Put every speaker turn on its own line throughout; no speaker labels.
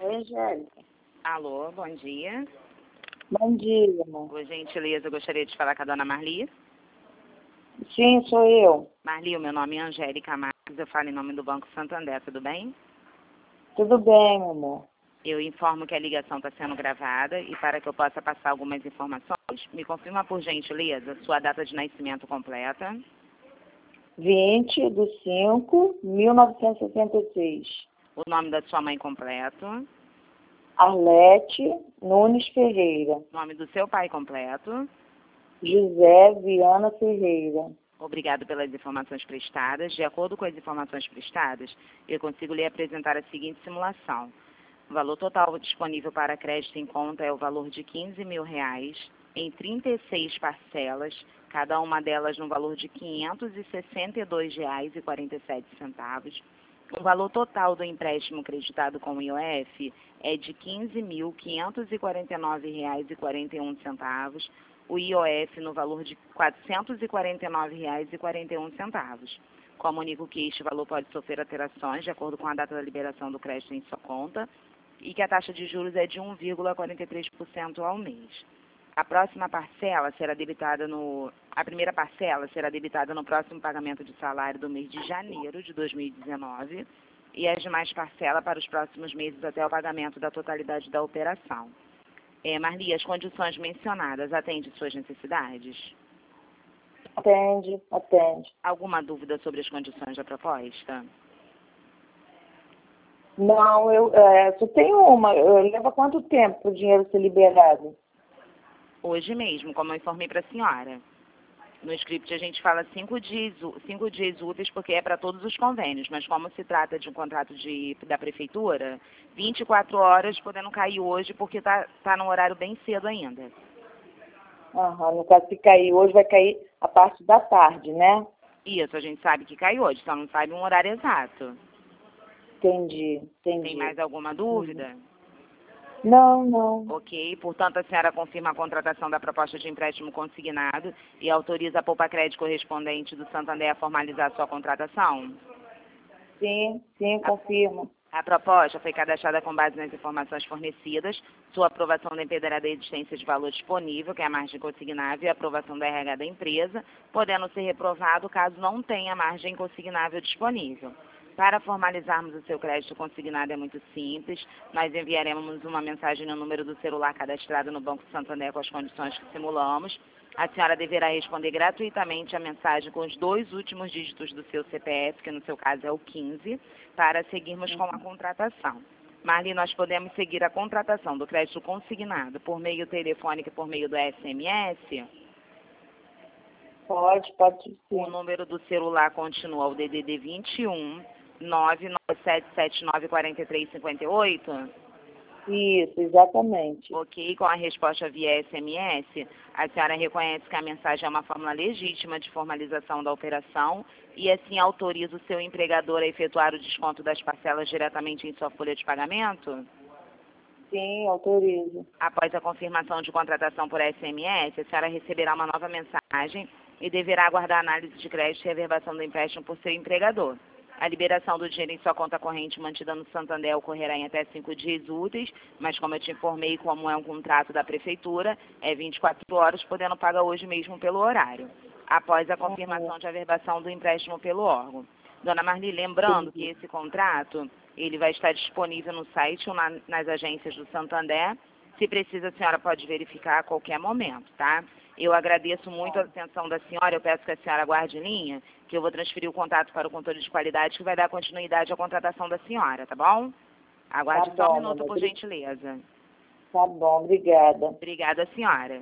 Oi, Angélica.
Alô, bom dia.
Bom dia, amor.
Por gentileza, eu gostaria de falar com a dona Marli.
Sim, sou eu.
Marli, o meu nome é Angélica Marques, eu falo em nome do Banco Santander, tudo bem?
Tudo bem, meu amor.
Eu informo que a ligação está sendo gravada e para que eu possa passar algumas informações, me confirma por gentileza sua data de nascimento completa,
20/5/1966.
o nome da sua mãe completo,
Arlete Nunes Ferreira.
nome do seu pai completo.
José Viana Ferreira.
Obrigado pelas informações prestadas. De acordo com as informações prestadas, eu consigo lhe apresentar a seguinte simulação. O valor total disponível para crédito em conta é o valor de R$ 15.000 em 36 parcelas, cada uma delas no valor de R$ 562,47. O valor total do empréstimo creditado com o IOF é de R$ 15.549,41. O IOF no valor de R$ 449,41. Comunico que este valor pode sofrer alterações de acordo com a data da liberação do crédito em sua conta e que a taxa de juros é de 1,43% ao mês. A primeira parcela será debitada no próximo pagamento de salário do mês de janeiro de 2019 e as demais parcelas para os próximos meses até o pagamento da totalidade da operação. Marli, as condições mencionadas atendem suas necessidades?
Atende.
Alguma dúvida sobre as condições da proposta?
Não, eu só tenho uma. Leva quanto tempo para o dinheiro ser liberado?
Hoje mesmo, como eu informei para a senhora. No script a gente fala 5 dias úteis porque é para todos os convênios, mas como se trata de um contrato da prefeitura, 24 horas podendo cair hoje porque tá no horário bem cedo ainda.
No caso, se cair hoje, vai cair a parte da tarde, né?
Isso, a gente sabe que cai hoje, só não sabe um horário exato.
Entendi.
Tem mais alguma dúvida?
Não.
Ok, portanto, a senhora confirma a contratação da proposta de empréstimo consignado e autoriza a Poupa Crédito correspondente do Santander a formalizar sua contratação?
Sim, confirmo.
A proposta foi cadastrada com base nas informações fornecidas. Sua aprovação dependerá da existência de valor disponível, que é a margem consignável, e a aprovação da RH da empresa, podendo ser reprovado caso não tenha margem consignável disponível. Para formalizarmos o seu crédito consignado é muito simples. Nós enviaremos uma mensagem no número do celular cadastrado no Banco Santander com as condições que simulamos. A senhora deverá responder gratuitamente a mensagem com os 2 últimos dígitos do seu CPF, que no seu caso é o 15, para seguirmos com a contratação. Marli, nós podemos seguir a contratação do crédito consignado por meio telefônico e por meio do SMS?
Pode sim.
O número do celular continua o DDD 21 997794358?
Isso, exatamente.
Ok, com a resposta via SMS, a senhora reconhece que a mensagem é uma fórmula legítima de formalização da operação e assim autoriza o seu empregador a efetuar o desconto das parcelas diretamente em sua folha de pagamento?
Sim, autorizo.
Após a confirmação de contratação por SMS, a senhora receberá uma nova mensagem e deverá aguardar a análise de crédito e reverbação do empréstimo por seu empregador. A liberação do dinheiro em sua conta corrente mantida no Santander ocorrerá em até 5 dias úteis, mas como eu te informei, como é um contrato da prefeitura, é 24 horas, podendo pagar hoje mesmo pelo horário, após a confirmação de averbação do empréstimo pelo órgão. Dona Marli, lembrando que esse contrato, ele vai estar disponível no site ou nas agências do Santander. Se precisa, a senhora pode verificar a qualquer momento, tá? Eu agradeço muito a atenção da senhora, eu peço que a senhora aguarde em linha, que eu vou transferir o contato para o controle de qualidade, que vai dar continuidade à contratação da senhora, tá bom? Aguarde só um minuto, por gentileza.
Tá bom, obrigada.
Obrigada, senhora.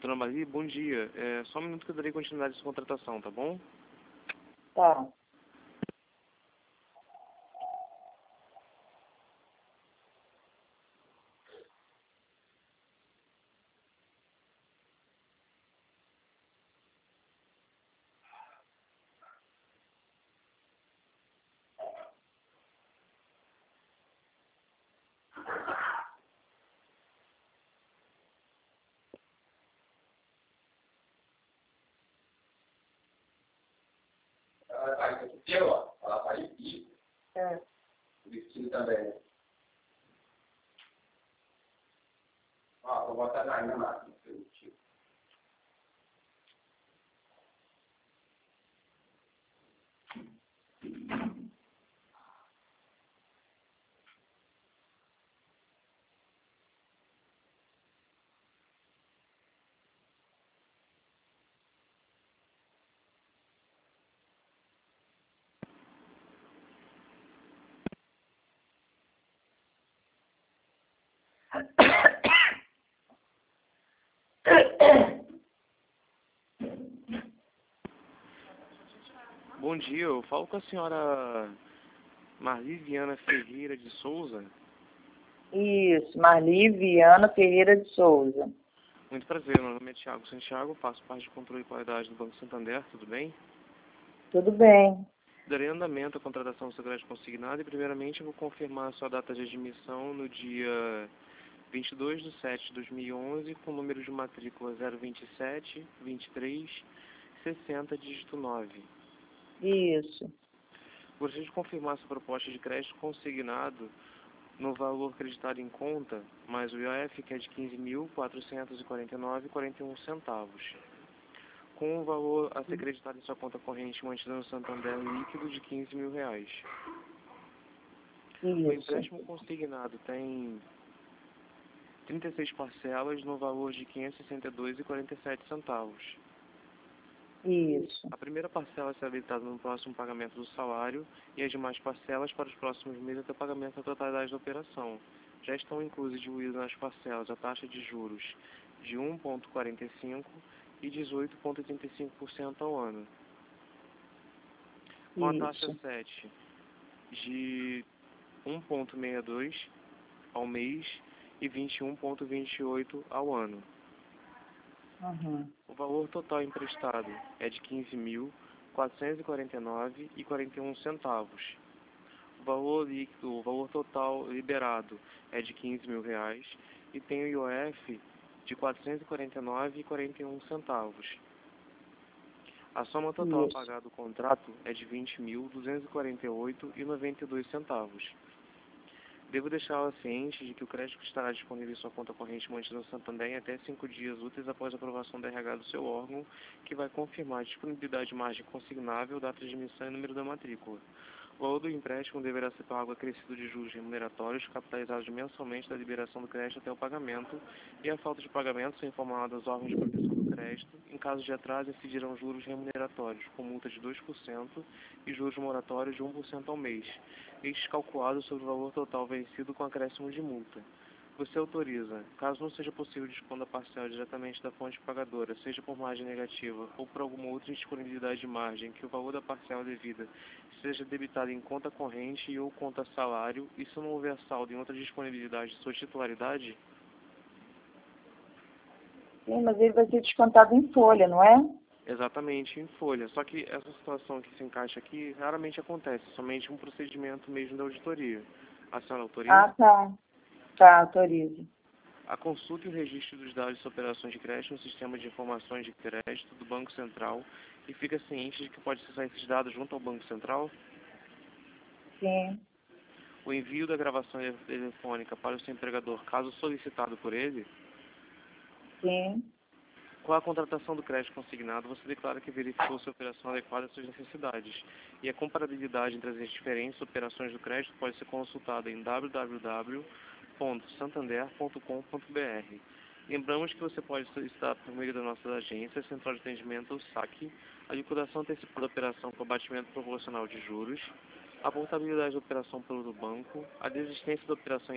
Dona Maria, bom dia. Só um minuto que eu darei continuidade à sua contratação, tá bom?
Tá.
Ela faz isso aqui, ó. Ela faz aqui.
É.
O vestido também. Ó, vou botar na minha máquina.
Bom dia, eu falo com a senhora Marli Viana Ferreira de Souza.
Isso, Marli Viana Ferreira de Souza.
Muito prazer, meu nome é Thiago Santiago, faço parte de controle de qualidade do Banco Santander, tudo bem?
Tudo bem.
Darei andamento à contratação do seu crédito consignado e primeiramente eu vou confirmar a sua data de admissão no dia 22/7/2011 com o número de matrícula 027 23 60 dígito 9.
Isso.
Gostaria de confirmar sua proposta de crédito consignado no valor acreditado em conta, mais o IOF, que é de R$ 15.449,41, com o valor a ser acreditado em sua conta corrente mantida no Santander líquido de R$ 15.000. O
Isso.
empréstimo consignado tem 36 parcelas no valor de R$ 562,47.
Isso.
A primeira parcela será habilitada no próximo pagamento do salário e as demais parcelas para os próximos meses até o pagamento da totalidade da operação. Já estão inclusas diluídas nas parcelas a taxa de juros de 1,45% e 18,85% ao ano. Com a taxa 7 de 1,62% ao mês e 21,28% ao ano.
Uhum.
O valor total emprestado é de R$ 15.449,41. O valor líquido, o valor total liberado é de R$ 15.000 e tem o IOF de R$ 449,41. A soma total a pagar do contrato é de R$ 20.248,92. Devo deixá-la ciente de que o crédito estará disponível em sua conta corrente mantida no Santander em até 5 dias úteis após a aprovação da RH do seu órgão, que vai confirmar a disponibilidade de margem consignável, data de emissão e número da matrícula. O valor do empréstimo deverá ser pago acrescido de juros remuneratórios, capitalizados mensalmente da liberação do crédito até o pagamento, e a falta de pagamento são informados aos órgãos de proteção do crédito. Em caso de atraso, incidirão juros remuneratórios, com multa de 2% e juros moratórios de 1% ao mês, estes calculados sobre o valor total vencido com acréscimo de multa. Você autoriza, caso não seja possível dispor da parcela diretamente da fonte pagadora, seja por margem negativa ou por alguma outra indisponibilidade de margem, que o valor da parcela devida seja debitado em conta corrente e ou conta salário, e se não houver saldo em outra disponibilidade de sua titularidade?
Sim, mas ele vai ser descontado em folha, não é?
Exatamente, em folha. Só que essa situação que se encaixa aqui raramente acontece, somente um procedimento mesmo da auditoria. A senhora autoriza?
Ah, tá. Tá, autoriza.
A consulta e o registro dos dados de operações de crédito no sistema de informações de crédito do Banco Central e fica ciente de que pode acessar esses dados junto ao Banco Central?
Sim.
O envio da gravação telefônica para o seu empregador, caso solicitado por ele?
Sim.
Com a contratação do crédito consignado, você declara que verificou se a operação adequada às suas necessidades, e a comparabilidade entre as diferentes operações do crédito pode ser consultada em www.santander.com.br. Lembramos que você pode solicitar por meio da nossa agência, Central de Atendimento ou SAC, a liquidação antecipada da operação com abatimento proporcional de juros, a portabilidade da operação pelo banco, a desistência da operação